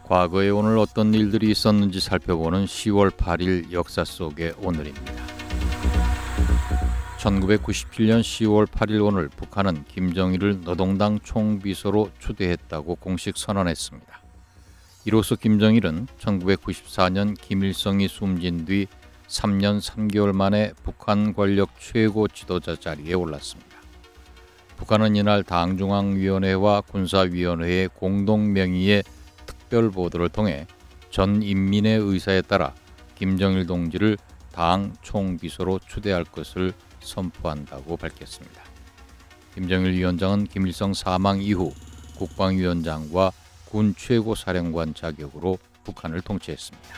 과거에 오늘 어떤 일들이 있었는지 살펴보는 10월 8일 역사 속의 오늘입니다. 1997년 10월 8일 오늘 북한은 김정일을 노동당 총비서로 추대했다고 공식 선언했습니다. 이로써 김정일은 1994년 김일성이 숨진 뒤 3년 3개월 만에 북한 권력 최고 지도자 자리에 올랐습니다. 북한은 이날 당중앙위원회와 군사위원회의 공동 명의의 특별 보도를 통해 전 인민의 의사에 따라 김정일 동지를 당 총비서로 추대할 것을 선포한다고 밝혔습니다. 김정일 위원장은 김일성 사망 이후 국방위원장과 군 최고사령관 자격으로 북한을 통치했습니다.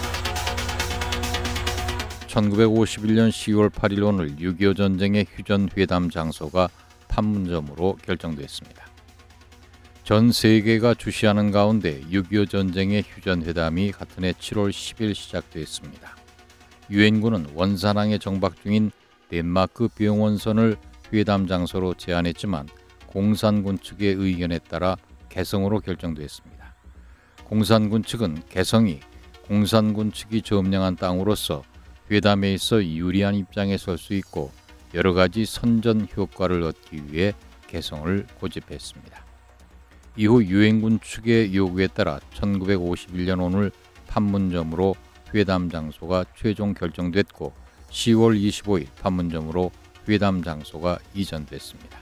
1951년 10월 8일 오늘 6.25 전쟁의 휴전회담 장소가 판문점으로 결정됐습니다. 전 세계가 주시하는 가운데 6.25 전쟁의 휴전회담이 같은 해 7월 10일 시작됐습니다. 유엔군은 원산항에 정박 중인 덴마크 병원선을 회담 장소로 제안했지만 공산군 측의 의견에 따라 개성으로 결정됐습니다. 공산군 측은 개성이 공산군 측이 점령한 땅으로서 회담에 있어 유리한 입장에 설 수 있고 여러 가지 선전 효과를 얻기 위해 개성을 고집했습니다. 이후 유엔군 측의 요구에 따라 1951년 오늘 판문점으로 회담 장소가 최종 결정됐고 10월 25일 판문점으로 회담 장소가 이전됐습니다.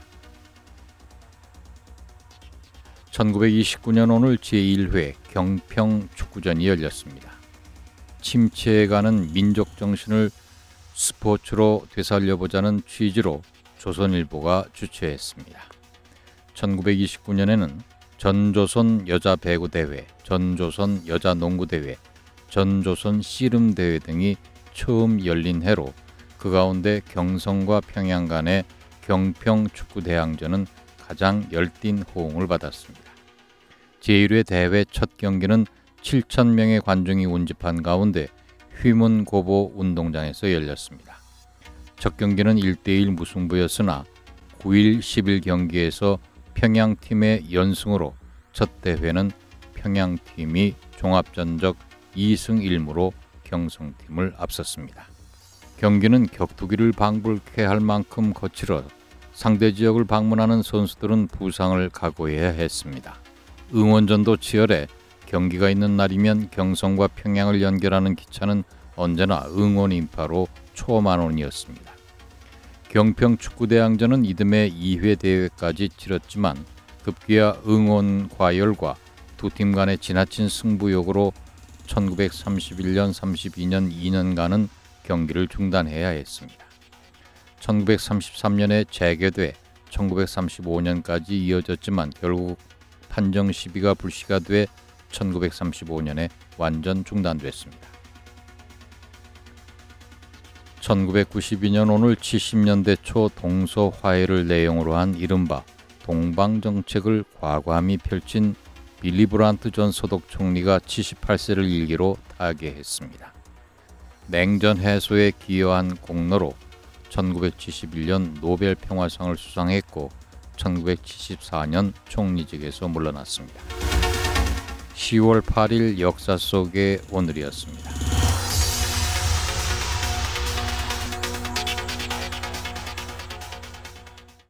1929년 오늘 제1회 경평 축구전이 열렸습니다. 침체해가는 민족 정신을 스포츠로 되살려보자는 취지로 조선일보가 주최했습니다. 1929년에는 전조선 여자 배구대회, 전조선 여자 농구대회, 전조선 씨름대회 등이 처음 열린 해로 그 가운데 경성과 평양 간의 경평축구대항전은 가장 열띤 호응을 받았습니다. 제1회 대회 첫 경기는 7,000명의 관중이 운집한 가운데 휘문고보 운동장에서 열렸습니다. 첫 경기는 1대1 무승부였으나 9일 10일 경기에서 평양팀의 연승으로 첫 대회는 평양팀이 종합전적 2승 1무로 경성팀을 앞섰습니다. 경기는 격투기를 방불케 할 만큼 거칠어 상대 지역을 방문하는 선수들은 부상을 각오해야 했습니다. 응원전도 치열해 경기가 있는 날이면 경성과 평양을 연결하는 기차는 언제나 응원 인파로 초만원이었습니다. 경평 축구대항전은 이듬해 2회 대회까지 치렀지만 급기야 응원 과열과 두 팀 간의 지나친 승부욕으로 1931년, 32년 2년간은 경기를 중단해야 했습니다. 1933년에 재개돼 1935년까지 이어졌지만 결국 판정 시비가 불씨가 돼 1935년에 완전 중단됐습니다. 1992년 오늘 70년대 초 동서 화해를 내용으로 한 이른바 동방정책을 과감히 펼친 빌리 브란트 전 소독 총리가 78세를 일기로 타계했습니다. 냉전 해소에 기여한 공로로 1971년 노벨 평화상을 수상했고 1974년 총리직에서 물러났습니다. 10월 8일 역사 속의 오늘이었습니다.